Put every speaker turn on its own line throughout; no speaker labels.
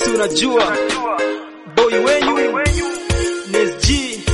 si unajua boy wenyu NSG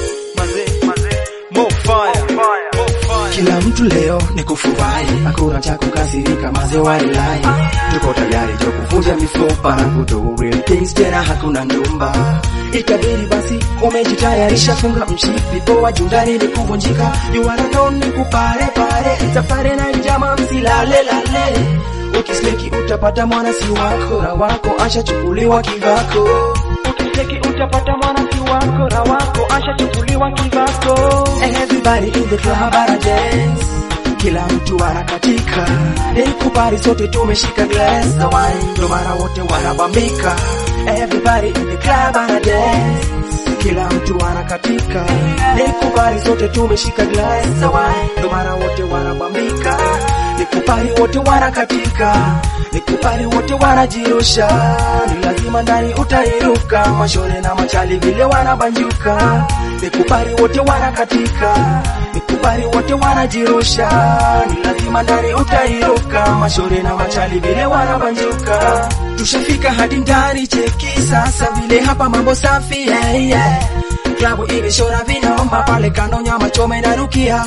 More fire.
Kila mtu leo ni kufurahi, hakuna cha kukasirika, maze wailai. Tuko tayari jo kuvunja mifupa na kudo real things, tena hakuna ndumba. Ikabidi basi umejitayarisha, funga mshipi poa jundani ni kuvunjika. You wanna know ni kupare pare, safari na njama msilale lale. Ukisleki utapata mwana si wako, na wako ashachukuliwa kivako. Ukiteki utapata mwana si wako, na wako ashachukuliwa kivako. Everybody in the club ana dance, kila mtu anakatika. Nikupari sote tumeshika glass za wine, ndo mara wote wanabambika. Everybody in the club ana dance, kila mtu anakatika. Nikupari sote tumeshika glass za wine, ndo mara wote wanabambika. Nikupari wote wanakatika, nikupari wote wanajirusha. Ni lazima ndani utairuka, mashore na machali vile wanabanjuka. Nikupari wote wanakatika, nikupari wote wanajirusha. Ni lazima ndani utairuka, mashore na machali vile wanabanjuka. Tushafika hadi ndani, cheki sasa vile hapa mambo safi, yeah, yeah. Klabu imeshona vinaomba pale kando, nyama chome na rukia.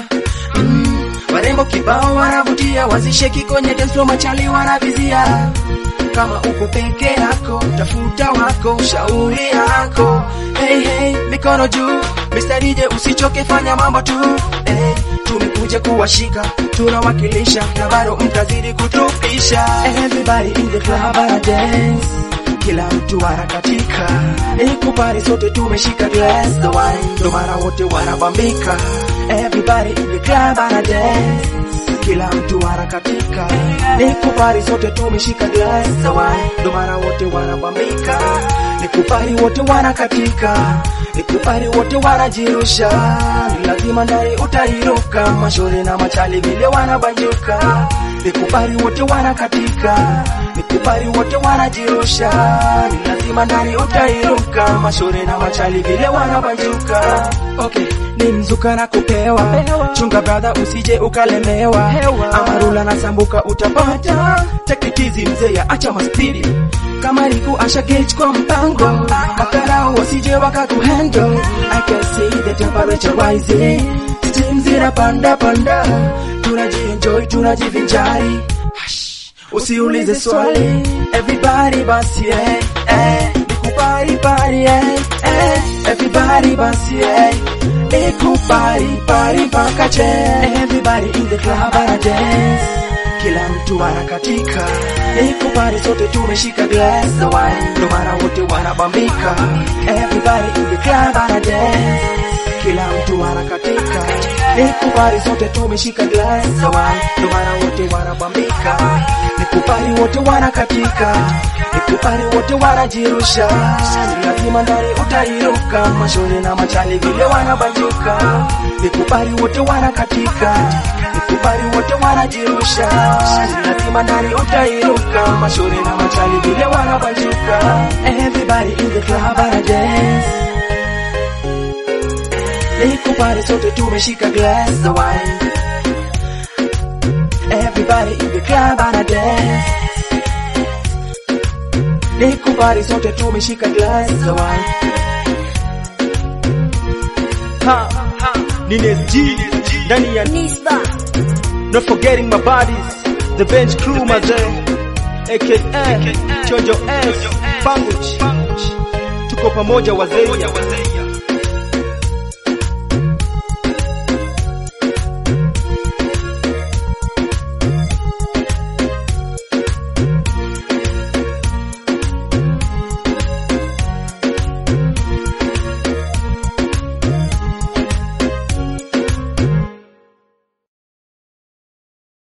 Warembo kibao wanavutia, wazisheki kwenye dance floor, machali wanavizia. Kama uko peke yako, tafuta wako, shauri yako. Hey hey, mikono juu, Mr. DJ usichoke, fanya mambo tu. Hey, tumekuja kuwashika, tunawakilisha, na bado mtazidi kutupisha. Everybody in the club ana dance, kila mtu anakatika. Nikupari sote tumeshika glass the wine, ndo mara wote wanabambika. Everybody in the club ana dance, kila mtu anakatika. Nikupari sote tumeshika glass the wine, ndo mara wote wanabambika. Nikupari wote wanakatika, nikupari wote wanajirusha. Ni lazima ndani utairuka, mashore na machali vile wanabanjuka. Nikupari wote wanakatika, nikupari wote wanajirusha. Ni lazima ndani utairuka, mashore na machali vile wanabanjuka. Okay, ni mzuka na kupewa, chunga brother usije ukalemewa. Amarula na sambuka utapata, take it easy mzee ya acha maspidi. Kama niku asha gauge kwa mpango, makarao wasije wakakuhandle. I can see the temperature rising, steam zinapanda panda. Tunajienjoy, tunajivinjari, usiulize swali. Everybody basi nikupari pari everybody basi nikupari pari mpaka che. Everybody in the club ana dance, kila mtu anakatika. Nikupari sote tumeshika glass the wine, ndo mara wote wanabambika. Everybody in the club ana dance, kila mtu anakatika. Nikupari sote tumeshika glass the wine, ndo mara wote wanabambika. Nikupari wote wanakatika, nikupari wote wanajirusha. Ni lazima ndani utairuka, mashore na machali vile wanabanjuka. Nikupari wote wanakatika, nikupari wote wanajirusha. Ni lazima ndani utairuka, mashore na machali vile wanabanjuka. Everybody in the club ana dance, nikupari sote tumeshika glass the wine. Everybody in the club ana dance, nikupari sote tumeshika glass the wine.
Ni NSG ndani ya Nisba. Not forgetting my bodies, the bench crew mazee, aka Chojo S Panguch. Tuko pamoja wazee.